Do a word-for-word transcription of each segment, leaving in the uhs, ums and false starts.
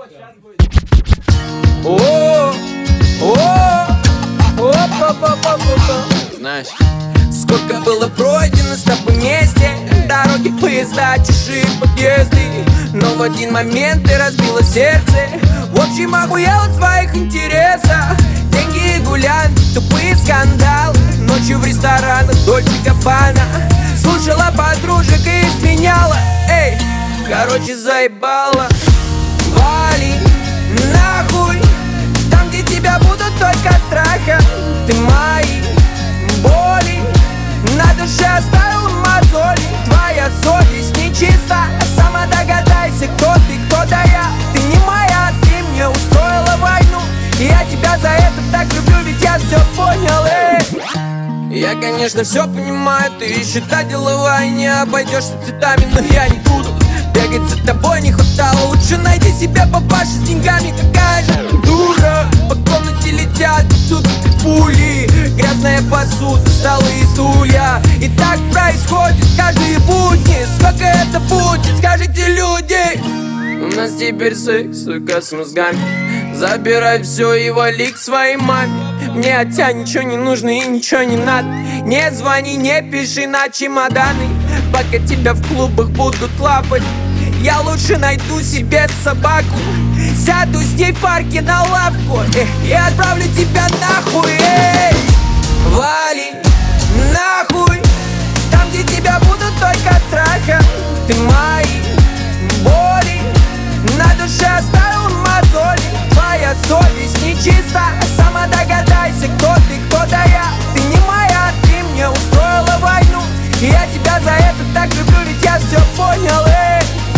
Знаешь, сколько было пройдено с тобой вместе, дороги, поезда, чужие подъезды, но в один момент ты разбила сердце. В общем, охуел от твоих интересов. Деньги и гулянки, тупые скандалы, ночью в ресторанах Дольче Габбана. Слушала подружек и изменяла. Эй, короче, заебала. Вали нахуй, там, где тебя будут только трахать. Ты мои боли на душе оставил мозоли. Твоя совесть нечиста, сама догадайся, кто ты, кто да я. Ты не моя, ты мне устроила войну, и я тебя за это так люблю, ведь я все понял, эй. Я, конечно, все понимаю, ты и счета деловая, не обойдешься цветами, но я не буду бегать за тобой, не хватало. Лучше найди себе папашу с деньгами, какая же ты дура. По комнате летят тут пули, грязная посуда, столы и стулья. И так происходит каждые будни. Сколько это будет, скажите, люди? У нас теперь секс, сука, с мозгами. Забирай все и вали к своей маме. Мне от тебя ничего не нужно и ничего не надо. Не звони, не пиши на чемоданы, пока тебя в клубах будут лапать. Я лучше найду себе собаку, сяду с ней в парке на лавку, эх, и отправлю тебя нахуй, эй. Вали нахуй, там, где тебя будут только трахать. Ты мои боли на душе оставил мозоли. Твоя совесть нечиста, сама догадайся, кто ты, кто да я. Ты не моя, ты мне устроила войну, и я тебя за это так люблю, ведь я все понял, эй.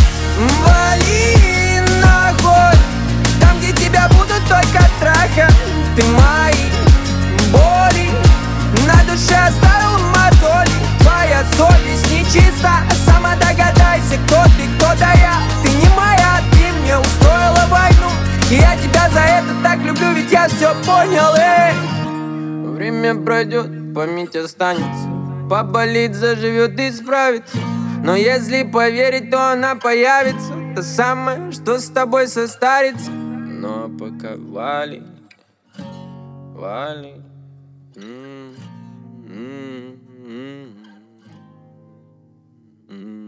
Вали нахуй, там, где тебя будут только трахать. Ты мои боли на душе оставил мозоли. Твоя совесть нечиста, сама догадайся, кто ты, кто да я. Ты не моя, ты мне устроила войну, и я тебя за это так люблю, ведь я все понял, эй. Время пройдет, память останется, поболит, заживет и справится. Но если поверить, то она появится, та самая, что с тобой состарится. Но пока вали, вали. Mm-hmm. Mm-hmm. Mm-hmm.